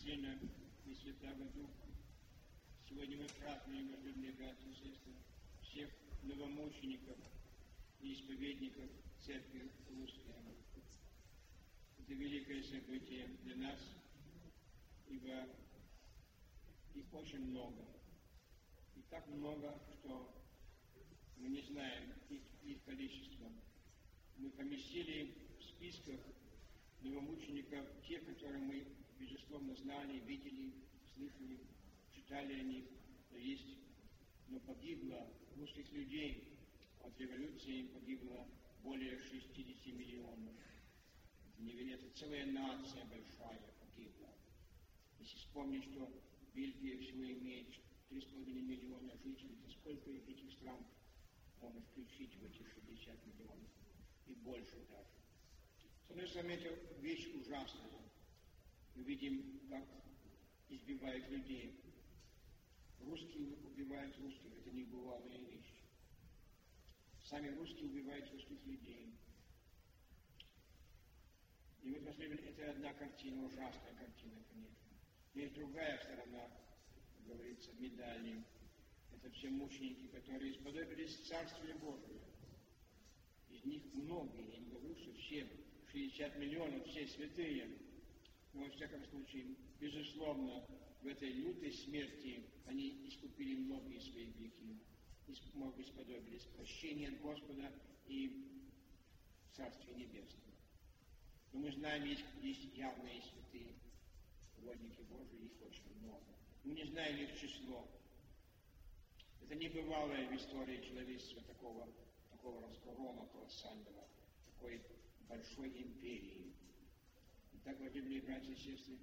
Сына и Святаго Духа. Сегодня мы празднуем, возлюбленные братья и сестры, всех новомучеников и исповедников Церкви Русской. Это великое событие для нас, ибо их очень много. И так много, что мы не знаем их количество. Мы поместили в списках новомучеников те, которые мы, безусловно, знали, видели, слышали, читали о них. Но погибло русских людей от революции, погибло более 60 миллионов. Это целая нация большая погибла. Если вспомнить, что Бельгия всего имеет 3,5 миллиона жителей, то сколько этих стран можно включить в эти 60 миллионов и больше даже. С одной стороны, это вещь ужасная. Мы видим, как избивают людей. Русские убивают русских, это небывалая вещь. Сами русские убивают русских людей. И вот, это одна картина, ужасная картина, конечно. Но есть другая сторона, как говорится, медали. Это все мученики, которые сподобились Царствия Божия. Из них многие, я не говорю, что все, 60 миллионов, все святые. Но, во всяком случае, безусловно, в этой лютой смерти они искупили многие свои грехи. Многие сподобились прощения от Господа и Царствия Небесного. Но мы знаем, есть явные святые, угодники Божии, их очень много. Мы не знаем их число. Это небывалое в истории человечества такого разгрома колоссального, такой большой империи. Итак, возлюбленные братья и сестры,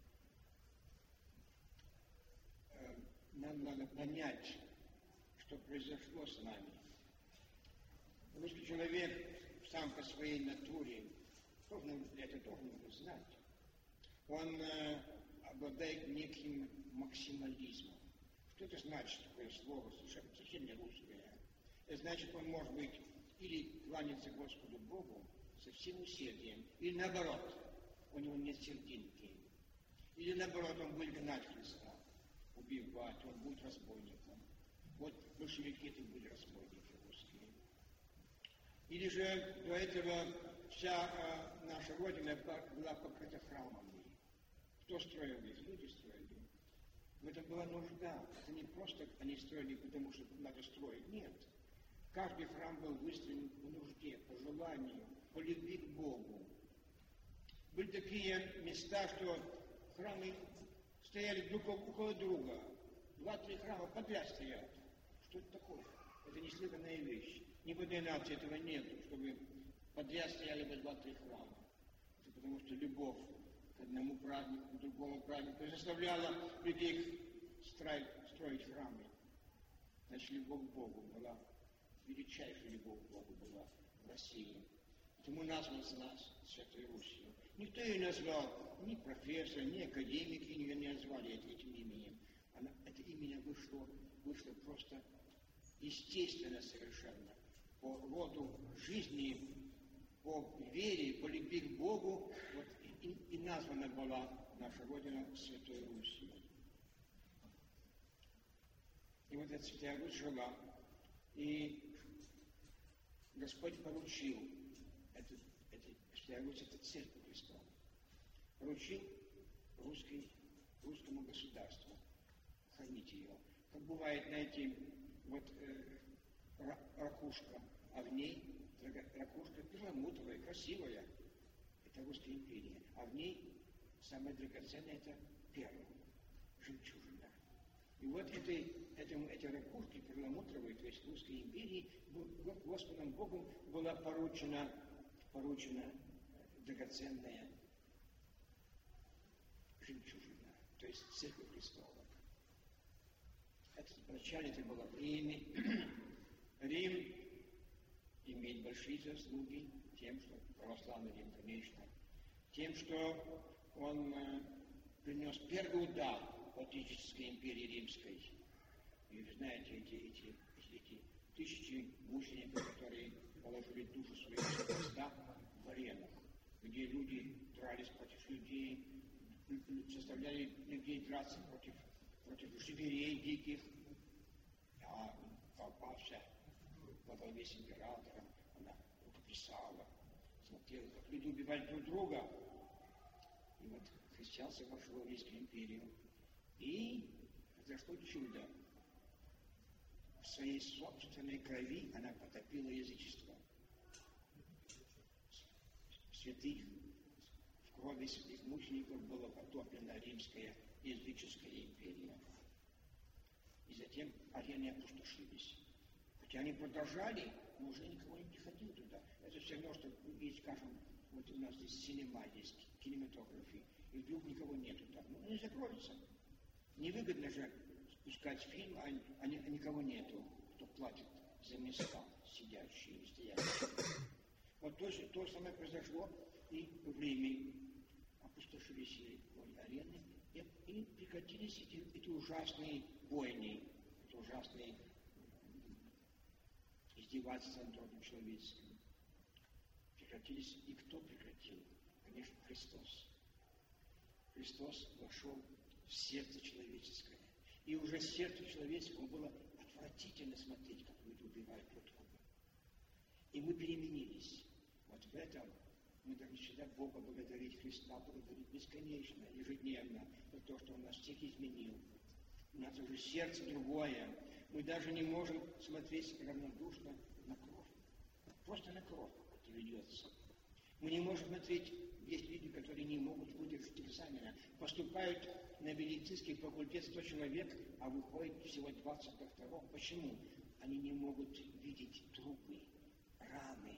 нам надо понять, что произошло с нами. Русский человек сам по своей натуре должен знать. Он обладает неким максимализмом. Что это значит, такое слово, совсем не русское? Это значит, он может быть или кланяться Господу Богу со всем усердием, или наоборот, у него нет серединки. Или наоборот, он будет гнать Христа, убивать, он будет разбойником. Вот большевики это были разбойники русские. Или же до этого вся наша Родина была покрыта храмами. Кто строил их? Люди строили. В этом была нужда. Это не просто они строили, потому что надо строить. Нет. Каждый храм был выстроен по нужде, по желанию, по любви к Богу. Были такие места, что храмы стояли друг около друга. 2-3 храма подряд стоят. Что это такое? Это неслыханная вещь. Ни в одной нации этого нет, чтобы подряд стояли бы 2-3 храма. Это потому что любовь к одному празднику, к другому празднику заставляла людей строить храмы. Значит, любовь к Богу была, величайшая любовь к Богу была в России. Потому назван нас Святой Русью. Никто ее не назвал, ни профессор, ни академики ее не назвали этим именем. Это имя вышло просто естественно совершенно. По роду жизни, по вере, по любви к Богу, вот и названа была наша Родина Святой Русью. И вот эта Святая Русь жила, и Господь поручил, Святая Русь — это Церковь Христова, поручил русскому государству хранить ее. Как бывает, знаете, вот ракушка, а в ней ракушка перламутровая, красивая. Это Русская империя. А в ней самое драгоценное — это перл, жемчужина. И вот этой ракушке перламутровой, то есть Русской империи, Господом Богом была поручена драгоценная жемчужина, то есть Церковь Христова. Вначале это было в Риме. Рим имеет большие заслуги тем, что православный Рим, конечно, тем, что он принес первый удар Отечественной империи Римской. И вы знаете, эти тысячи мучеников, которые положили душу свою на крестах в аренах, где люди дрались против людей, составляли заставляли людей драться против зверей диких, а Пався во главе с императором, она рукописала, смотрела, как люди убивали друг друга. И вот христианство вошло в Римскую империю. И произошло чудо. В своей собственной крови она потопила язычество. Святых, в крови святых мучеников была потоплена Римская языческая империя. И затем арены опустошились. Хотя они продолжали, но уже никого не приходил туда. Это все равно, что есть, скажем, вот у нас здесь синема, есть кинематографии, и вдруг никого нету там. Ну, они закроются. Невыгодно же спускать фильм, а никого нету, кто платит за места, сидящие и стоящие. Вот то же самое произошло и в Риме. Опустошились арены, и прекратились эти ужасные войны, эти ужасные издевательства над родом человеческим. Прекратились, и кто прекратил? Конечно, Христос. Христос вошел в сердце человеческое. И уже сердцу человеческому было отвратительно смотреть, как люди убивают друг друга. И мы переменились. Вот в этом мы должны всегда Бога благодарить, Христа благодарить бесконечно, ежедневно, за то, что Он нас всех изменил. У нас уже сердце другое. Мы даже не можем смотреть равнодушно на кровь. Просто на кровь, как ведется. Мы не можем смотреть, есть люди, которые не могут выдержать экзамена. Поступают на медицинский факультет 100 человек, а выходит всего 22. Почему? Они не могут видеть трупы, раны,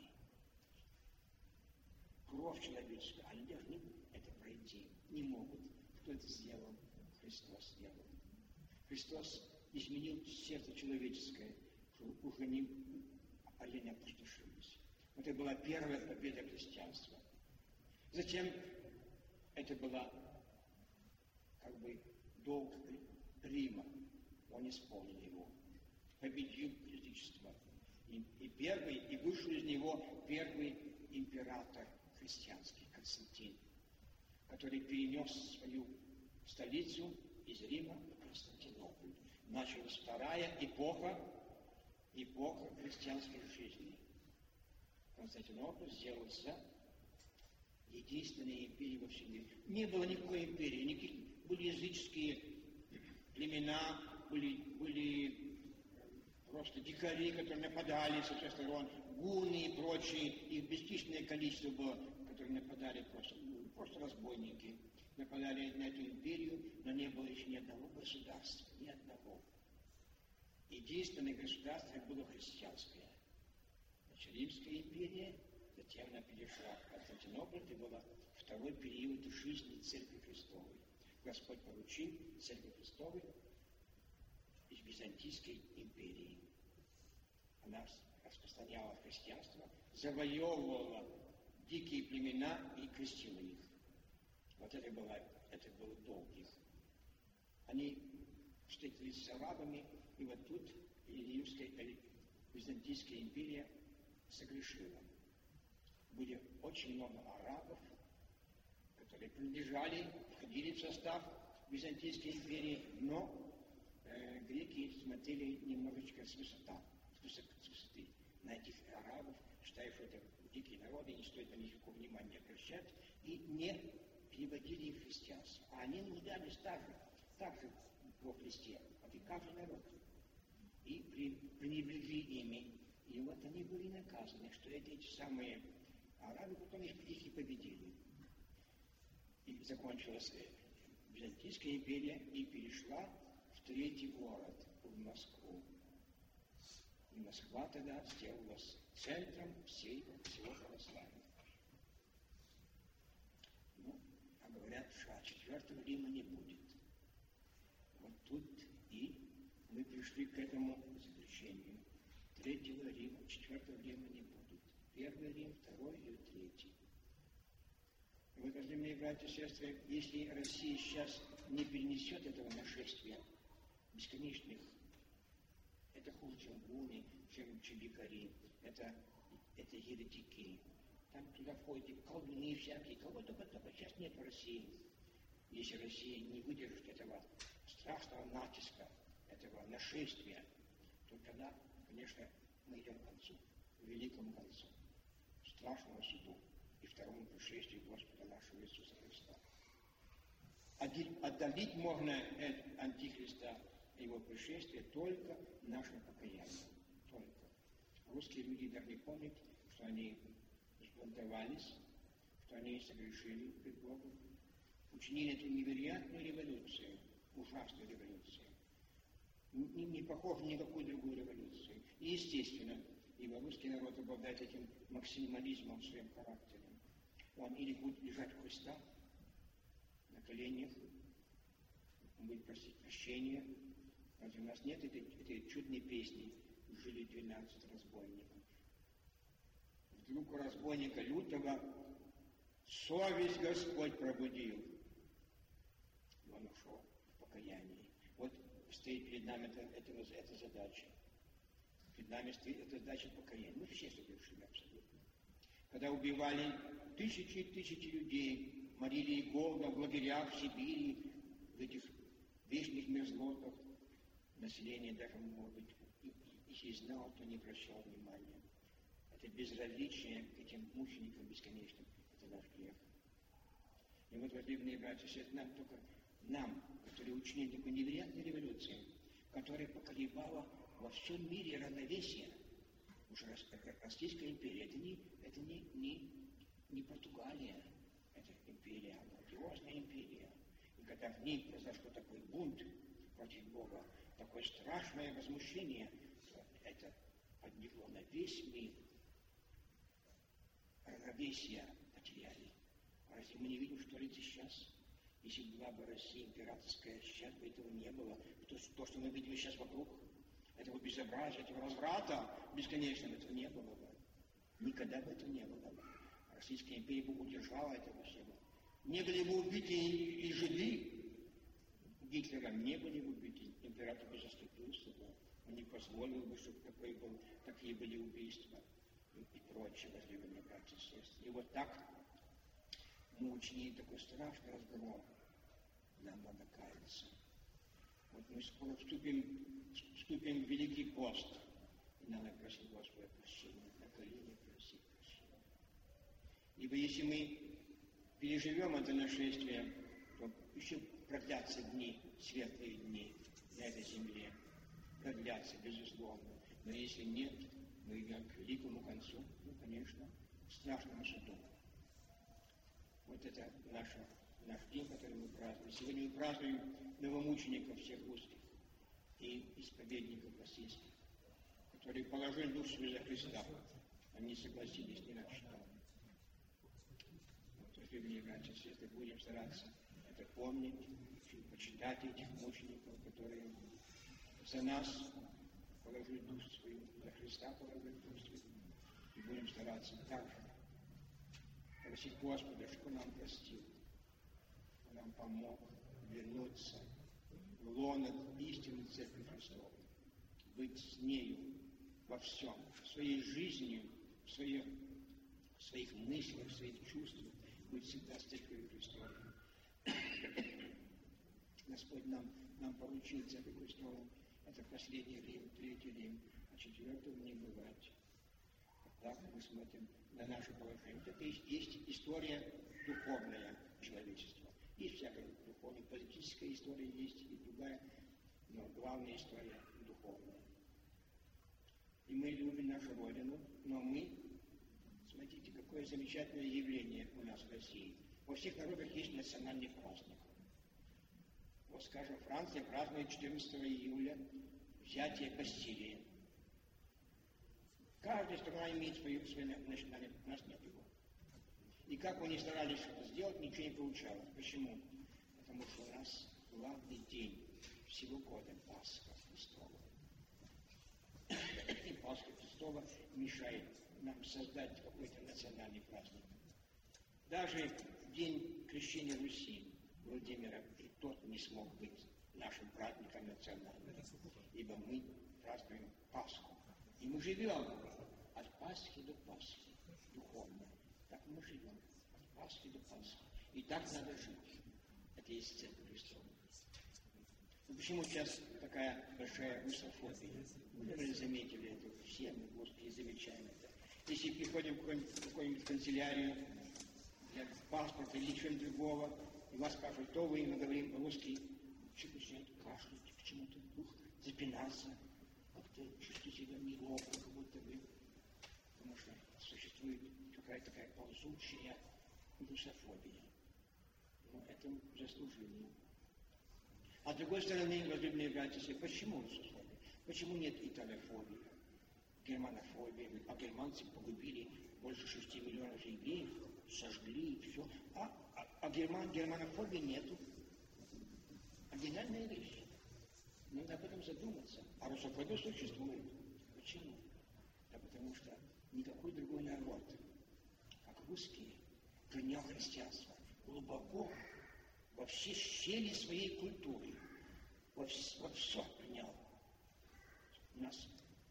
кровь человеческая. Они должны это пройти. Не могут. Кто это сделал? Христос сделал. Христос изменил сердце человеческое, чтобы уже арены опустошились. Это была первая победа христианства. Затем это была как бы долг Рима. Он исполнил его. Победил язычество. И вышел из него первый император христианский, Константин, который перенес свою столицу из Рима в Константинополь. Началась вторая эпоха христианской жизни. Константинополь сделался единственной империей во всем мире. Не было никакой империи, были языческие племена, были просто дикари, которые нападали со всех сторон, гунны и прочие, их бесчисленное количество было, которые нападали просто разбойники. Нападали на эту империю, но не было еще ни одного государства, ни одного. Единственное государство было христианское. Значит, Римская империя, затем она перешла в Константинополь, это был второй период жизни Церкви Христовой. Господь поручил Церкви Христовой из Византийской империи. Она распространяла христианство, завоевывала дикие племена и крестила их. Вот это был долг их. Они встретились с арабами, и вот тут Византийская империя согрешила. Были очень много арабов, которые входили в состав Византийской империи, но греки смотрели немножечко с высоты на этих арабов, считая, что это дикие народы, не стоит на них никакого внимания обращать, и не переводили их в христианство. А они нуждались также во Христе, как и каждый народ. И пренебрегли ими. И вот они были наказаны, что эти самые арабы потом их и победили. И закончилась Византийская империя и перешла в третий город, в Москву. И Москва тогда сделалась центром всего православия. А говорят, что Четвертого Рима не будет. Вот тут и мы пришли к этому заключению. Третьего Рима, Четвертого Рима не будет. Первый Рим, второй и третий. Вы, возлюбленные братья и сестры, если Россия сейчас не перенесет этого нашествия бесконечных, это хуже, чем гуны, чем чебикари, это еретики. Там туда входят и колдуны всякие, кого только сейчас нет в России. если Россия не выдержит этого страшного натиска, этого нашествия, то тогда, конечно, мы идем к концу, к великому концу, страшному суду и второму пришествию Господа нашего Иисуса Христа. Отдалить можно от Антихриста его пришествие только нашим покаянием. Только. Русские люди должны помнить, что они сбунтовались, что они согрешили пред Богом, учинили эту невероятную революцию, ужасную революцию, не похожу ни на какую другую революцию. И естественно, ибо русский народ обладает этим максимализмом в своем характере. Он или будет лежать у креста, на коленях, он будет просить прощения. Разве у нас нет этой чудной песни «Жили 12 разбойников». Вдруг у разбойника лютого совесть Господь пробудил. И он ушел в покаянии. Вот стоит перед нами эта задача. Перед нами стоит эта задача покаяния. Мы все совершили абсолютно. Когда убивали тысячи и тысячи людей, морили их голодом в лагерях в Сибири, в этих вечных мерзлотах, население даже, может быть, если знал, то не обращал внимания. Это безразличие к этим мученикам бесконечным, это наш грех. И вот, возлюбленные братья и сестры, нам, которые учинили такую невероятную революцию, которая поколебала во всем мире равновесие, уже Российская империя, это не Португалия, это империя, грандиозная империя. И когда в ней произошел такой бунт против Бога, такое страшное возмущение, то это подникло на весь мир. Равновесие потеряли. Разве мы не видим, что ли сейчас? Если была бы Россия императорская, сейчас бы этого не было. То, что мы видим сейчас вокруг, этого безобразия, этого разврата бесконечного, этого не было бы. Никогда бы этого не было бы. Российская империя бы удержала этого всего. Не были бы убиты и жили Гитлером, не были бы убиты. Император бы заступился бы. Он не позволил бы, чтобы такие были убийства и прочее, возлюбленные братья и сестры. И вот так мы учинили такой страшный разговор. Нам надо каяться. Вот мы скоро вступим в Великий пост. И надо просить Господа прощения, на колени просить прощения. Ибо если мы переживем это нашествие, то еще продлятся дни, светлые дни на этой земле. Продлятся, безусловно. Но если нет, мы идем к великому концу, конечно, к страшному суду. Вот это наш день, который мы празднуем. Сегодня мы празднуем новомучеников всех русских и исповедников российских, которые положили душу свою за Христа. Они согласились ни на что. Вот, возлюбленные братья и сестры, будем стараться это помнить, почитать этих мучеников, которые за нас положили душу свою, за Христа положили душу свою. И будем стараться также просить Господа, чтобы нам простил, нам помог вернуться в лоно истинной Церкви Христовой, быть с нею во всем, своей жизнью, в своих мыслях, в своих чувствах, быть всегда с Церковью Христовой. Господь нам поручил Церковь Христову, это последний Рим, третий Рим, а четвертого не бывать. Так мы смотрим на наше положение. Это есть история духовная человечества. Есть всякая духовная, политическая история есть и другая, но главная история духовная. И мы любим нашу Родину, но мы, смотрите, какое замечательное явление у нас в России. Во всех народах есть национальный праздник. Вот, скажем, Франция празднует 14 июля взятие Бастилии. Каждая страна имеет свой национальный, у нас нет его. И как они старались что-то сделать, ничего не получалось. Почему? Потому что у нас главный день всего года Пасха Христова. И Пасха Христова мешает нам создать какой-то национальный праздник. Даже в день крещения Руси Владимира и тот не смог быть нашим праздником национальным, ибо мы празднуем Пасху. И мы живем от Пасхи до Пасхи, духовно. Так мы живем, от Пасхи до Пасхи. И так надо жить. Это есть церковь Христова. Ну, почему сейчас такая большая русофобия? Вы, наверное, заметили это. Все мы, Господи, замечаем это. Если приходим в какую-нибудь канцелярию для паспорта или чего-нибудь другого, и вас спрашивают, кто вы, и мы говорим русский, человек начинает кашлять, почему-то запинаться, как-то чувствует себя неловко, как будто бы, потому что существует какая-то такая ползучая русофобия. Но это заслужили. А с другой стороны, возлюбленные братья, почему русофобия? Почему нет италофобии, германофобии? А германцы погубили больше 6 миллионов евреев, сожгли и все. А германофобии нету. Оригинальная вещь. Надо об этом задуматься. А русофобия существует. Почему? Да потому что никакой другой народ, как русские, принял христианство глубоко во все щели своей культуры. Во все принял. У нас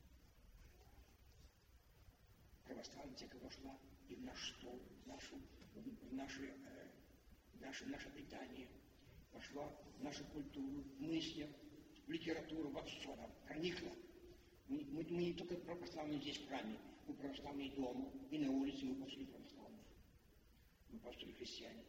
православная церковь вошла и в наш стол, в наше питание, вошла в нашу культуру, в мысли, в литературу, во все нам проникла. Мы не только православные здесь в храме, мы православные дома, и на улице мы пошли православные. Мы пошли христиане.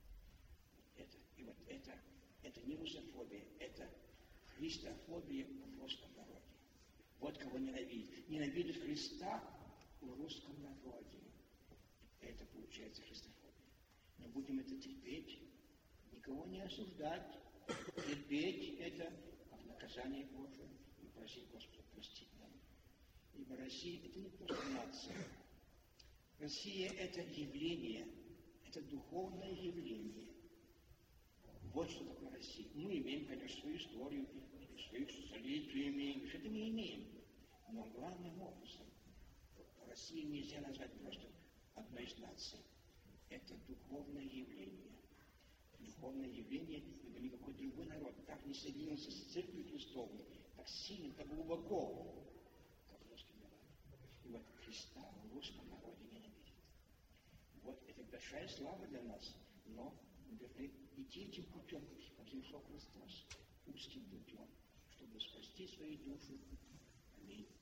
Это не русофобия, это христофобия в русском народе. Вот кого ненавидит. Ненавидит Христа в русском народе. Это получается христофобия. Но будем это терпеть, никого не осуждать. Терпеть это как наказание Божие и просить Господа простить нам. Ибо Россия это не просто нация. Россия это явление, это духовное явление. Вот что такое Россия. Мы имеем, конечно, свою историю, свою столетию имеем, что-то мы имеем. Но главным образом Россию нельзя назвать просто одной из наций. Это духовное явление. Духовное явление, ибо никакой другой народ так не соединился с Церковью Христовой, так сильно, так глубоко, как русский народ. И вот Христа в русском народе ненавидит. Вот это большая слава для нас, но мы должны идти этим путем, как зашел Христос, узким путем, чтобы спасти свои души. Аминь.